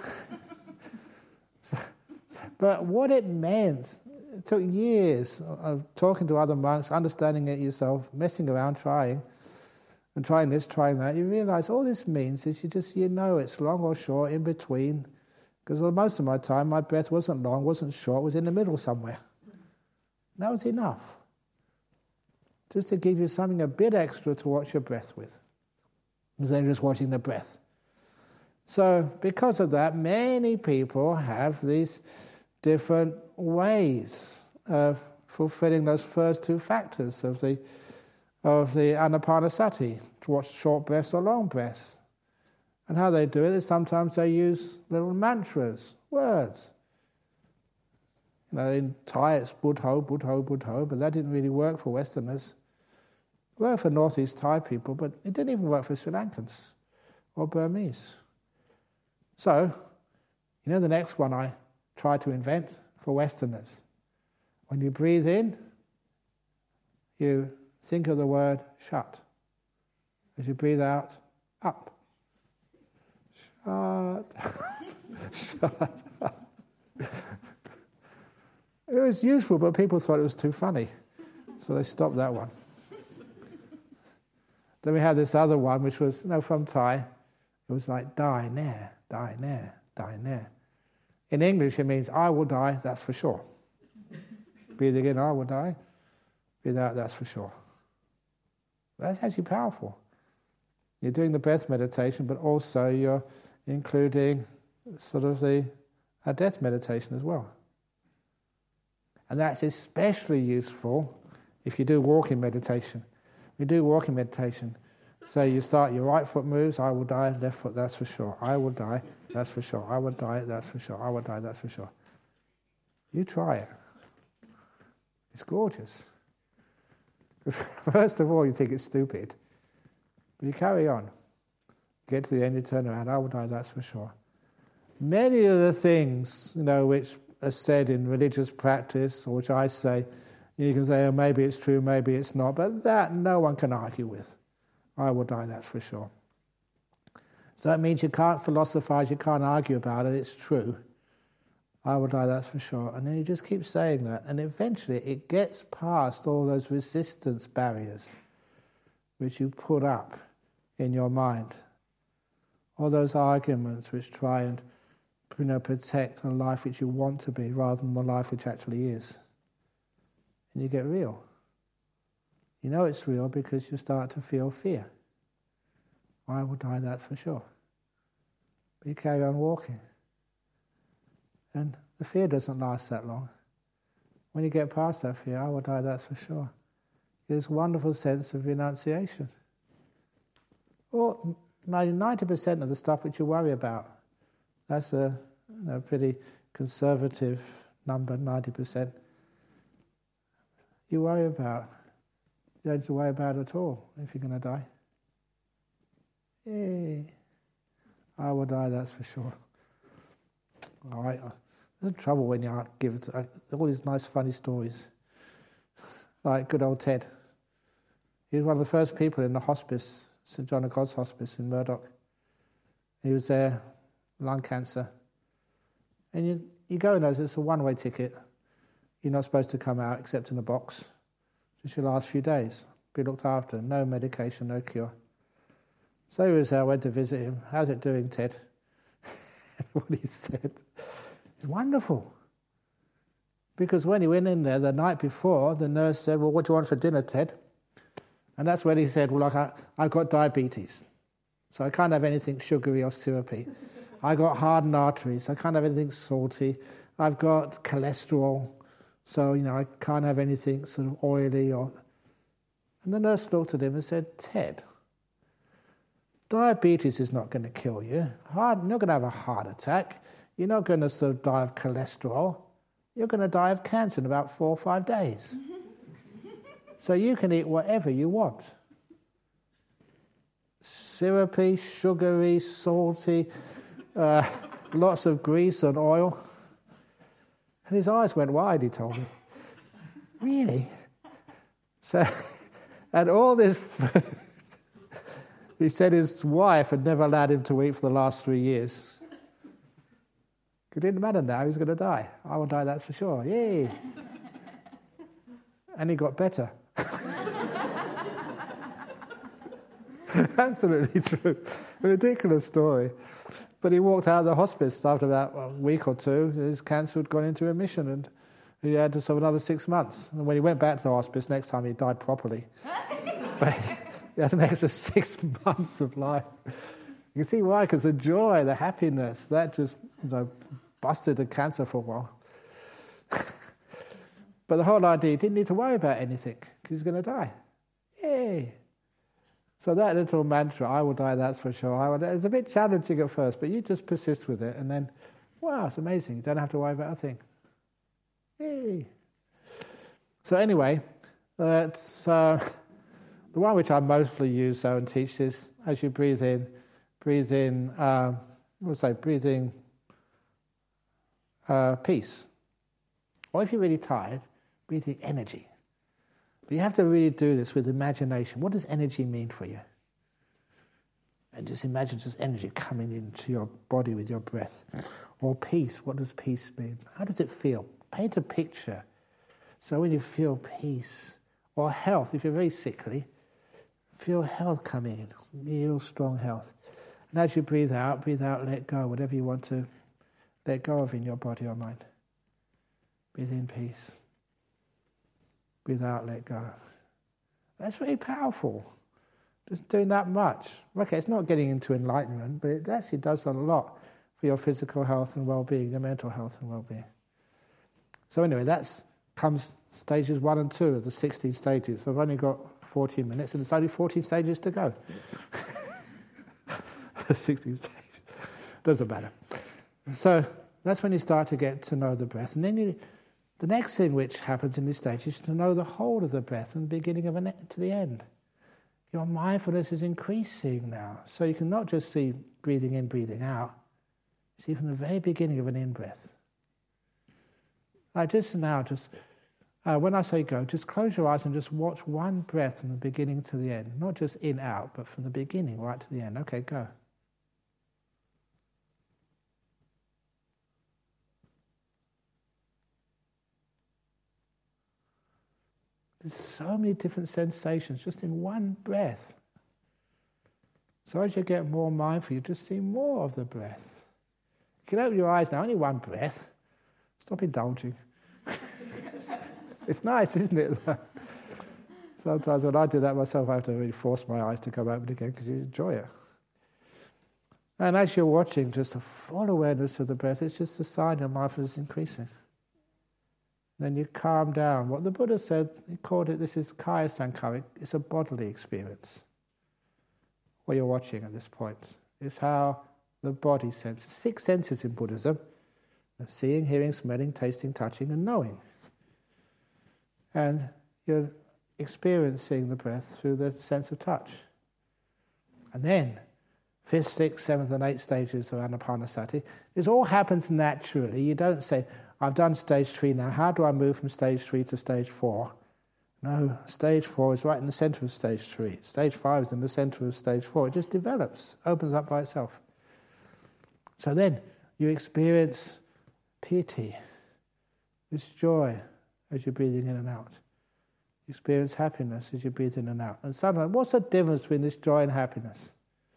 so, but what it meant, it took years of talking to other monks, understanding it yourself, messing around, trying, and trying this, trying that. You realize all this means is you just, you know it's long or short, in between. Because most of my time, my breath wasn't long, wasn't short, was in the middle somewhere. That was enough. Just to give you something a bit extra to watch your breath with. Instead of just watching the breath. So, because of that, many people have these different ways of fulfilling those first two factors of the of the Anapanasati, to watch short breaths or long breaths. And how they do it is sometimes they use little mantras, words. You know, in Thai it's Buddho, Buddho, Buddho, but that didn't really work for Westerners. It worked for Northeast Thai people, but it didn't even work for Sri Lankans or Burmese. So, you know the next one I tried to invent for Westerners. When you breathe in, you think of the word shut. As you breathe out, up. Shut. Shut up. It was useful, but people thought it was too funny. So they stopped that one. Then we had this other one, which was, you know, from Thai. It was like, die nair, die nair, die nair. In English, it means, I will die, that's for sure. Breathing in, I will die. Breathe out, that's for sure. That's actually powerful. You're doing the breath meditation, but also you're including sort of the a death meditation as well. And that's especially useful if you do walking meditation. We do walking meditation. So you start, your right foot moves, I will die, left foot, that's for sure. I will die, that's for sure. I will die, that's for sure. I will die, that's for sure. You try it. It's gorgeous. First of all, you think it's stupid. But you carry on. Get to the end, you turn around, I will die, that's for sure. Many of the things, you know, which are said in religious practice, or which I say, you can say, oh, maybe it's true, maybe it's not, but that no one can argue with. I will die, that's for sure. So that means you can't philosophize, you can't argue about it, it's true. I will die, that's for sure. And then you just keep saying that, and eventually it gets past all those resistance barriers which you put up in your mind. All those arguments which try and, you know, protect a life which you want to be rather than the life which actually is. And you get real. You know it's real because you start to feel fear. I will die, that's for sure. But you carry on walking. And the fear doesn't last that long. When you get past that fear, I will die, that's for sure. There's a wonderful sense of renunciation. Or maybe ninety percent of the stuff which you worry about. That's a you know, pretty conservative number, ninety percent. You worry about. You don't have to worry about it at all if you're going to die. Yay. I will die, that's for sure. All right. There's trouble when you give it to, all these nice funny stories. Like good old Ted. He was one of the first people in the hospice, St John of God's Hospice in Murdoch. He was there, lung cancer. And you, you go in those, it's a one-way ticket. You're not supposed to come out except in a box. Just your last few days. Be looked after. No medication, no cure. So he was there, I went to visit him. How's it doing, Ted? What he said. It's wonderful. Because when he went in there the night before, the nurse said, well, what do you want for dinner, Ted? And that's when he said, well, like I, I've got diabetes. So I can't have anything sugary or syrupy. I got hardened arteries. I can't have anything salty. I've got cholesterol. So, you know, I can't have anything sort of oily or... And the nurse looked at him and said, Ted, diabetes is not going to kill you. Heart, you're not going to have a heart attack. You're not going to sort of die of cholesterol. You're going to die of cancer in about four or five days. So you can eat whatever you want. Syrupy, sugary, salty, uh, lots of grease and oil. And his eyes went wide, he told me. Really? So, and all this food, he said his wife had never allowed him to eat for the last three years. It didn't matter now, he's going to die. I will die, that's for sure. Yay! And he got better. Absolutely true. A ridiculous story. But he walked out of the hospice after about a week or two. His cancer had gone into remission and he had to survive another six months. And when he went back to the hospice, next time he died properly. But he had an extra six months of life. You can see why, because the joy, the happiness, that just you know, busted the cancer for a while. But the whole idea, he didn't need to worry about anything because he's going to die. Yay! So that little mantra, I will die, that's for sure. I will die, it's a bit challenging at first, but you just persist with it and then, wow, it's amazing. You don't have to worry about a thing. Yay! So anyway, that's uh, the one which I mostly use though and teach is as you breathe in, breathe in, um, what would I say, breathe in uh, peace. Or if you're really tired, breathing energy. But you have to really do this with imagination. What does energy mean for you? And just imagine just energy coming into your body with your breath. Or peace, what does peace mean? How does it feel? Paint a picture. So when you feel peace, or health, if you're very sickly, feel health coming in, real strong health. And as you breathe out, breathe out, let go, whatever you want to let go of in your body or mind. Breathe in peace. Breathe out, let go. That's very powerful. Just doing that much. Okay, it's not getting into enlightenment, but it actually does a lot for your physical health and well-being, your mental health and well-being. So anyway, that's comes stages one and two of the sixteen stages. So I've only got fourteen minutes, and there's only fourteen stages to go. sixteen stages. Doesn't matter. So that's when you start to get to know the breath. And then you, the next thing which happens in this stage is to know the whole of the breath from the beginning of an to the end. Your mindfulness is increasing now. So you can not just see breathing in, breathing out. See from the very beginning of an in-breath. Like just now, just uh, when I say go, just close your eyes and just watch one breath from the beginning to the end. Not just in, out, but from the beginning right to the end. Okay, go. There's so many different sensations just in one breath. So as you get more mindful, you just see more of the breath. You can open your eyes now, only one breath. Stop indulging. It's nice, isn't it? Sometimes when I do that myself, I have to really force my eyes to come open again because you enjoy it. And as you're watching, just a full awareness of the breath, it's just a sign your mindfulness is increasing. Then you calm down. What the Buddha said, he called it, this is kaya sankhara, it's a bodily experience. What you're watching at this point is how the body senses. Six senses in Buddhism: seeing, hearing, smelling, tasting, touching, and knowing. And you're experiencing the breath through the sense of touch. And then, fifth, sixth, seventh, and eighth stages of Anapanasati, this all happens naturally. You don't say, I've done stage three now, how do I move from stage three to stage four? No, stage four is right in the center of stage three. Stage five is in the center of stage four. It just develops, opens up by itself. So then you experience piti, this joy as you're breathing in and out. You experience happiness as you breathe in and out. And sometimes, what's the difference between this joy and happiness?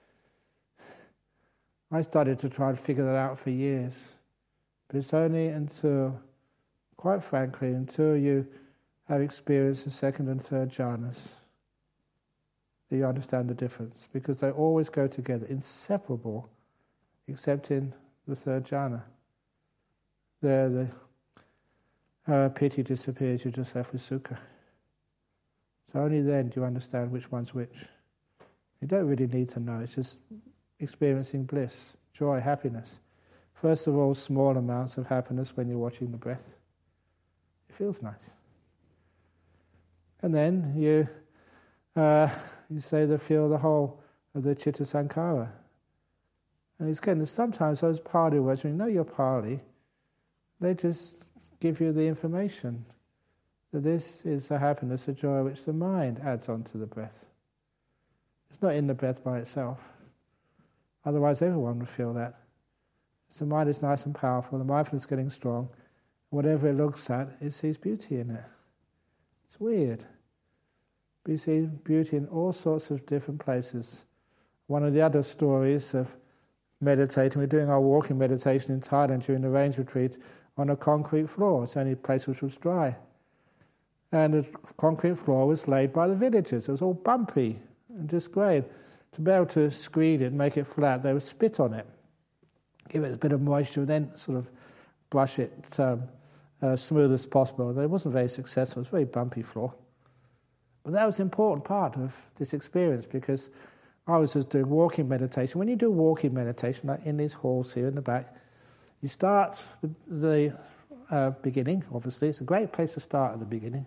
I started to try to figure that out for years. But it's only until, quite frankly, until you have experienced the second and third jhanas that you understand the difference. Because they always go together, inseparable, except in the third jhana. There the uh, piti disappears, you're just left with sukha. So only then do you understand which one's which. You don't really need to know, it's just experiencing bliss, joy, happiness. First of all, small amounts of happiness when you're watching the breath. It feels nice. And then you uh, you say the feel the whole of the chitta sankhara. And it's again, sometimes those Pali words, when you know you're Pali, they just give you the information that this is the happiness, the joy which the mind adds on to the breath. It's not in the breath by itself. Otherwise everyone would feel that. So the mind is nice and powerful, the mindfulness is getting strong. Whatever it looks at, it sees beauty in it. It's weird. But you see beauty in all sorts of different places. One of the other stories of meditating, we're doing our walking meditation in Thailand during the range retreat on a concrete floor. It's the only place which was dry. And the concrete floor was laid by the villagers. It was all bumpy and just grey. To be able to screed it, make it flat, they would spit on it, give it a bit of moisture, then sort of brush it um, uh, smooth as possible. It wasn't very successful. It was a very bumpy floor. But that was an important part of this experience because I was just doing walking meditation. When you do walking meditation, like in these halls here in the back, you start the, the uh, beginning, obviously. It's a great place to start at the beginning.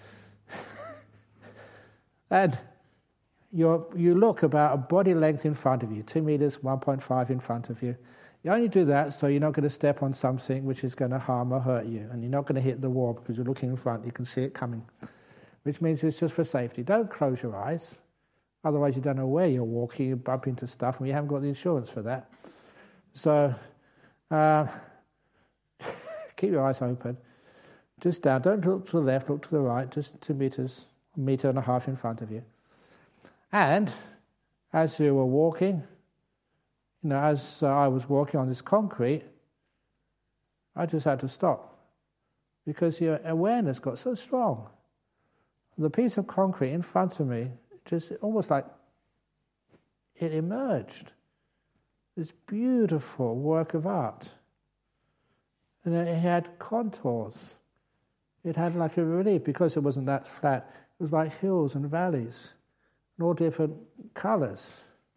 And you're, you look about a body length in front of you, two meters, one point five in front of you. You only do that so you're not going to step on something which is going to harm or hurt you, and you're not going to hit the wall because you're looking in front, you can see it coming, which means it's just for safety. Don't close your eyes, otherwise you don't know where you're walking, you bump into stuff, and you haven't got the insurance for that. So uh, keep your eyes open. Just down, don't look to the left, look to the right, just two meters, a meter and a half in front of you. And as you were walking, you know, as uh, I was walking on this concrete, I just had to stop because your awareness got so strong. The piece of concrete in front of me, just almost like it emerged. This beautiful work of art. And it had contours. It had like a relief, because it wasn't that flat. It was like hills and valleys, and all different colours.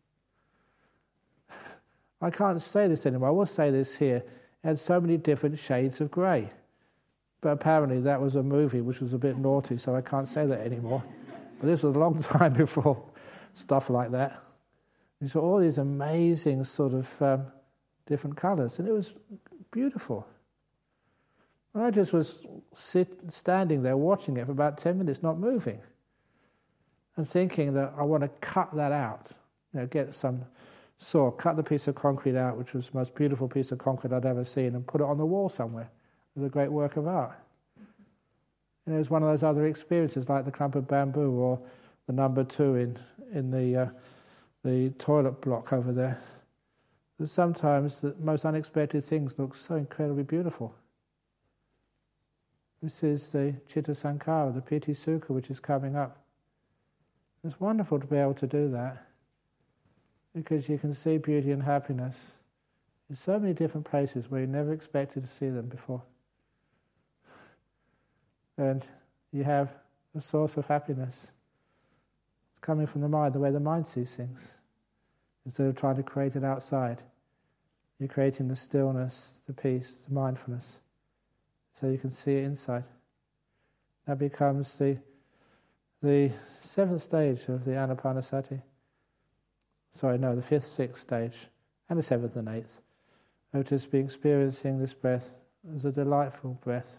I can't say this anymore. I will say this here. It had so many different shades of grey. But apparently that was a movie which was a bit naughty, so I can't say that anymore. But this was a long time before stuff like that. You saw all these amazing sort of um, different colours, and it was beautiful. And I just was sit, standing there watching it for about ten minutes, not moving, and thinking that I want to cut that out, you know, get some saw, cut the piece of concrete out, which was the most beautiful piece of concrete I'd ever seen, and put it on the wall somewhere. It was a great work of art. And it was one of those other experiences, like the clump of bamboo or the number two in in the uh, the toilet block over there. But sometimes the most unexpected things look so incredibly beautiful. This is the Chitta Sankara, the Piti Sukha, which is coming up. It's wonderful to be able to do that, because you can see beauty and happiness in so many different places where you never expected to see them before. And you have a source of happiness coming from the mind, the way the mind sees things. Instead of trying to create it outside, you're creating the stillness, the peace, the mindfulness, so you can see it inside. That becomes the the seventh stage of the Anapanasati. Sorry, no, the fifth, sixth stage, and the seventh and eighth, of just be experiencing this breath as a delightful breath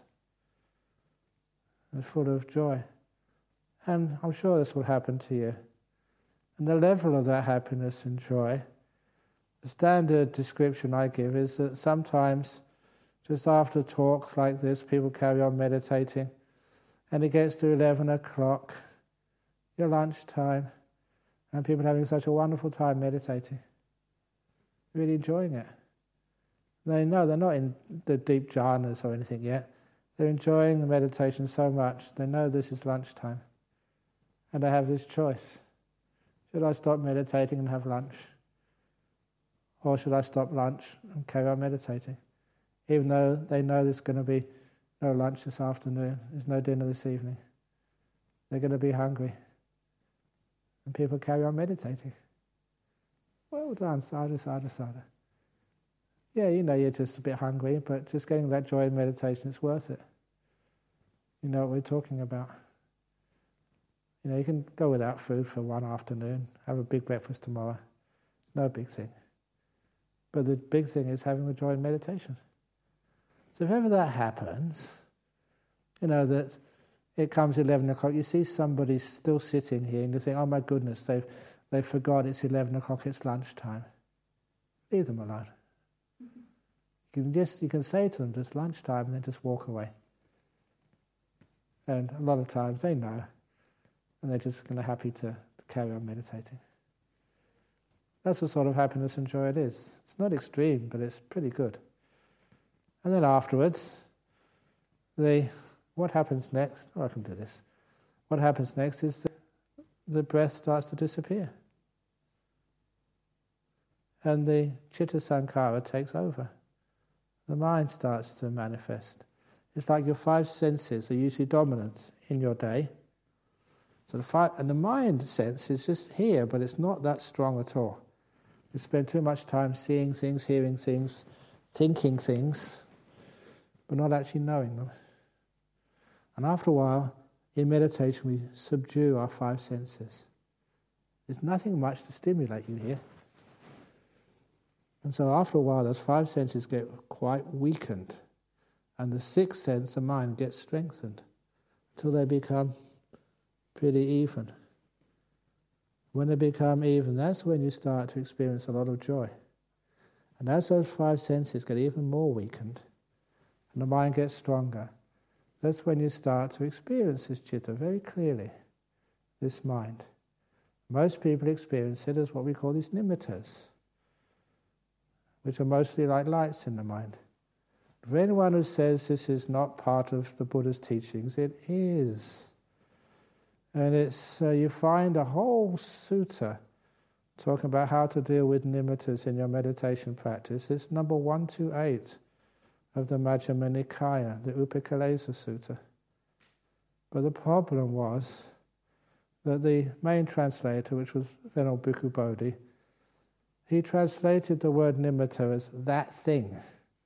and full of joy. And I'm sure this will happen to you. And the level of that happiness and joy, the standard description I give is that sometimes just after talks like this, people carry on meditating, and it gets to eleven o'clock, your lunchtime, and people are having such a wonderful time meditating, really enjoying it. They know they're not in the deep jhanas or anything yet. They're enjoying the meditation so much, they know this is lunchtime. And they have this choice. Should I stop meditating and have lunch? Or should I stop lunch and carry on meditating? Even though they know there's going to be no lunch this afternoon, there's no dinner this evening. They're going to be hungry. And people carry on meditating. Well done, sadhu, sadhu, sadhu. Yeah, you know you're just a bit hungry, but just getting that joy in meditation is worth it. You know what we're talking about. You know, you can go without food for one afternoon, have a big breakfast tomorrow. It's no big thing. But the big thing is having the joy in meditation. So if ever that happens, you know, that it comes eleven o'clock, you see somebody still sitting here and you think, oh my goodness, they've, they've forgot it's eleven o'clock, it's lunchtime. Leave them alone. You can just you can say to them, just lunchtime, and then just walk away. And a lot of times they know, and they're just kind of happy to, to carry on meditating. That's the sort of happiness and joy it is. It's not extreme, but it's pretty good. And then afterwards, the what happens next? Oh, I can do this. What happens next is the, the breath starts to disappear. And the Chitta Sankara takes over. The mind starts to manifest. It's like your five senses are usually dominant in your day. So the five, and the mind sense is just here, but it's not that strong at all. We spend too much time seeing things, hearing things, thinking things, but not actually knowing them. And after a while, in meditation, we subdue our five senses. There's nothing much to stimulate you here. And so after a while, those five senses get quite weakened, and the sixth sense, the mind, gets strengthened until they become pretty even. When they become even, that's when you start to experience a lot of joy. And as those five senses get even more weakened, and the mind gets stronger, that's when you start to experience this citta very clearly, this mind. Most people experience it as what we call these nimittas, which are mostly like lights in the mind. For anyone who says this is not part of the Buddha's teachings, it is. And it's uh, you find a whole sutta talking about how to deal with nimittas in your meditation practice. It's number one two eight of the Majjhima Nikaya, the Upakalesa Sutta. But the problem was that the main translator, which was Venerable Bhikkhu Bodhi, he translated the word nimitta as that thing,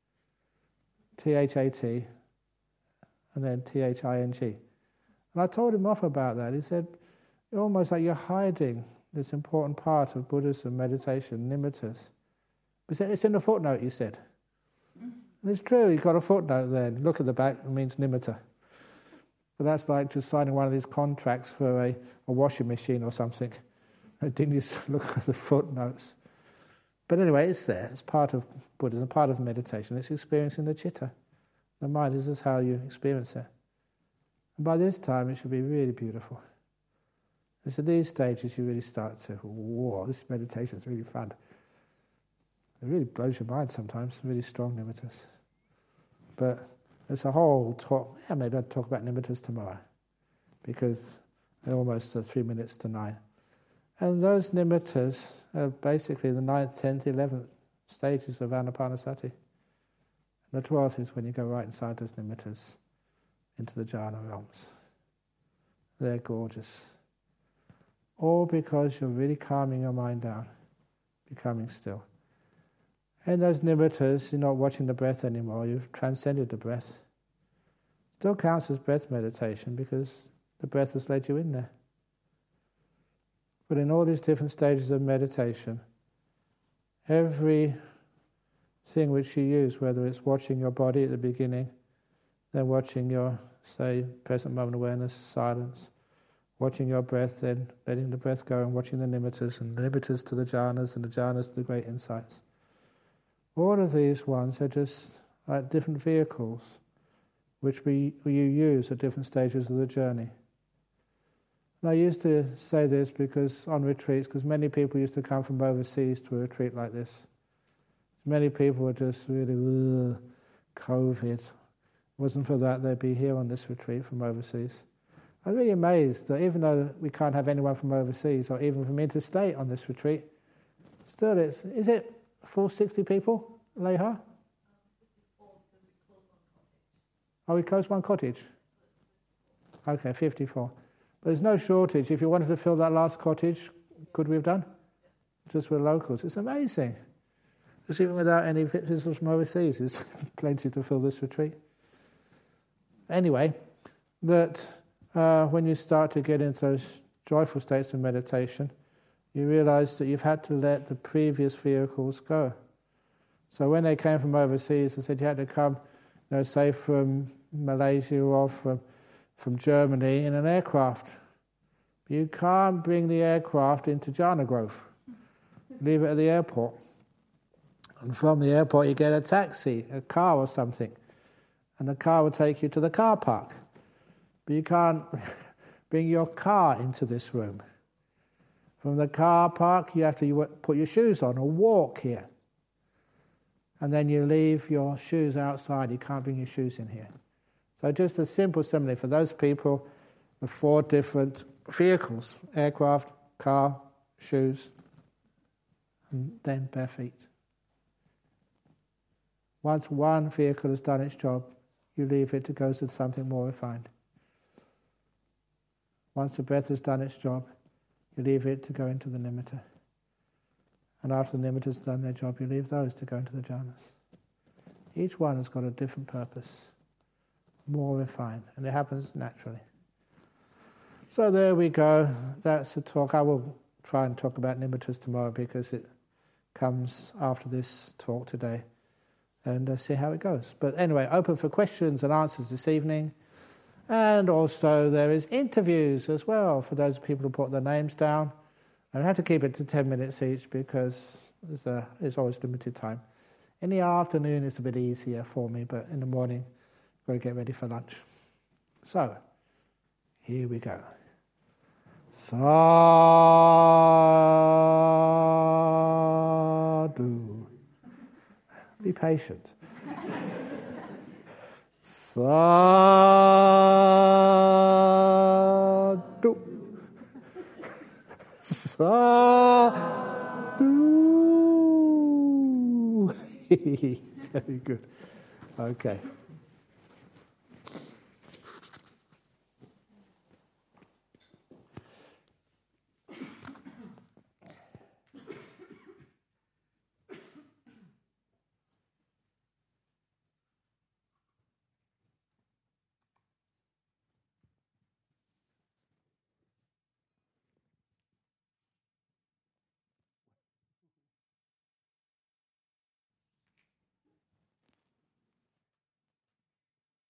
T H A T, and then T H I N G. And I told him off about that. He said, almost like you're hiding this important part of Buddhism, meditation, nimittas. He said, it's in the footnote, he said. And it's true, he's got a footnote there. Look at the back, it means nimitta. But that's like just signing one of these contracts for a, a washing machine or something. Didn't you look at the footnotes? But anyway, it's there. It's part of Buddhism, part of meditation. It's experiencing the citta. The mind, this is how you experience it. And by this time, it should be really beautiful. And so these stages, you really start to, whoa, this meditation is really fun. It really blows your mind sometimes, really strong nimittas. But there's a whole talk, yeah, maybe I'll talk about nimittas tomorrow, because they're almost uh, three minutes to nine. And those nimittas are basically the ninth, tenth, eleventh stages of Anapanasati. And the twelfth is when you go right inside those nimittas into the jhana realms. They're gorgeous. All because you're really calming your mind down, becoming still. In those nimittas, you're not watching the breath anymore, you've transcended the breath. Still counts as breath meditation because the breath has led you in there. But in all these different stages of meditation, every thing which you use, whether it's watching your body at the beginning, then watching your, say, present moment awareness, silence, watching your breath, then letting the breath go and watching the nimittas, and the nimittas to the jhanas, and the jhanas to the great insights. All of these ones are just like different vehicles which we you use at different stages of the journey. And I used to say this because on retreats, because many people used to come from overseas to a retreat like this. Many people were just really, ugh, COVID. It wasn't for that, they'd be here on this retreat from overseas. I'm really amazed that even though we can't have anyone from overseas or even from interstate on this retreat, still it's, is it full sixty people, Leha? Oh, we closed one cottage? Okay, fifty-four. But there's no shortage. If you wanted to fill that last cottage, could we have done? Just with locals. It's amazing. Just even without any visitors from overseas, there's plenty to fill this retreat. Anyway, that uh, when you start to get into those joyful states of meditation, you realize that you've had to let the previous vehicles go. So when they came from overseas, they said you had to come, you know, say from Malaysia or from from Germany in an aircraft. You can't bring the aircraft into Jhana Grove. Leave it at the airport. And from the airport you get a taxi, a car or something. And the car will take you to the car park. But you can't bring your car into this room. From the car park you have to put your shoes on or walk here. And then you leave your shoes outside. You can't bring your shoes in here. So just a simple simile for those people, the four different vehicles, aircraft, car, shoes, and then bare feet. Once one vehicle has done its job, you leave it to go to something more refined. Once the breath has done its job, you leave it to go into the nimitta. And after the nimittas have done their job, you leave those to go into the jhanas. Each one has got a different purpose. More refined, and it happens naturally. So there we go. That's a talk. I will try and talk about nimittas tomorrow because it comes after this talk today, and uh, see how it goes. But anyway, open for questions and answers this evening. And also there is interviews as well for those people who put their names down. And I have to keep it to ten minutes each because there's, a, there's always limited time. In the afternoon it's a bit easier for me, but in the morning I've got to get ready for lunch. So, here we go. Sadhu. Be patient. Sadhu. Sadhu. Very good. Okay.